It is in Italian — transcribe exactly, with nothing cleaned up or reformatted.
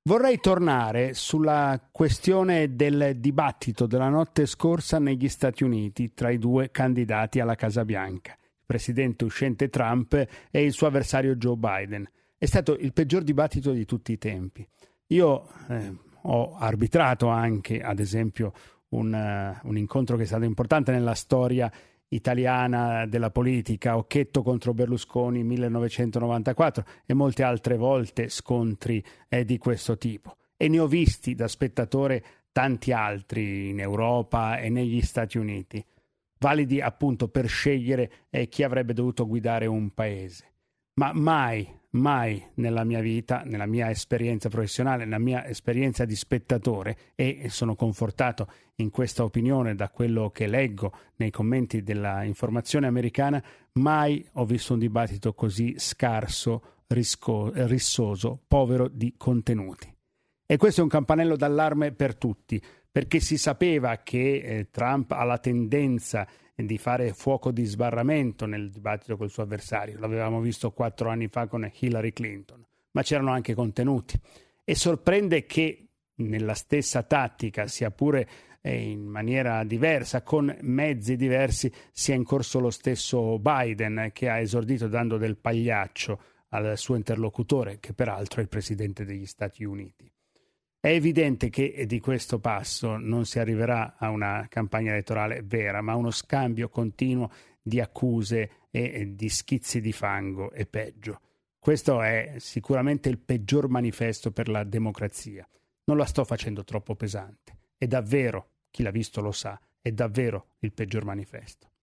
Vorrei tornare sulla questione del dibattito della notte scorsa negli Stati Uniti tra i due candidati alla Casa Bianca, il presidente uscente Trump e il suo avversario Joe Biden. È stato il peggior dibattito di tutti i tempi. Io eh, ho arbitrato anche, ad esempio, un, uh, un incontro che è stato importante nella storia italiana della politica, Occhetto contro Berlusconi millenovecentonovantaquattro, e molte altre volte scontri eh, di questo tipo, e ne ho visti da spettatore tanti altri in Europa e negli Stati Uniti, validi appunto per scegliere eh, chi avrebbe dovuto guidare un paese. Ma mai, mai nella mia vita, nella mia esperienza professionale, nella mia esperienza di spettatore, e sono confortato in questa opinione da quello che leggo nei commenti della informazione americana, mai ho visto un dibattito così scarso, risco- rissoso, povero di contenuti. E questo è un campanello d'allarme per tutti, perché si sapeva che eh, Trump ha la tendenza di fare fuoco di sbarramento nel dibattito col suo avversario. L'avevamo visto quattro anni fa con Hillary Clinton, ma c'erano anche contenuti. E sorprende che nella stessa tattica, sia pure eh, in maniera diversa, con mezzi diversi, sia in corso lo stesso Biden, che ha esordito dando del pagliaccio al suo interlocutore, che peraltro è il presidente degli Stati Uniti. È evidente che di questo passo non si arriverà a una campagna elettorale vera, ma a uno scambio continuo di accuse e di schizzi di fango e peggio. Questo è sicuramente il peggior manifesto per la democrazia. Non la sto facendo troppo pesante. È davvero, chi l'ha visto lo sa, è davvero il peggior manifesto.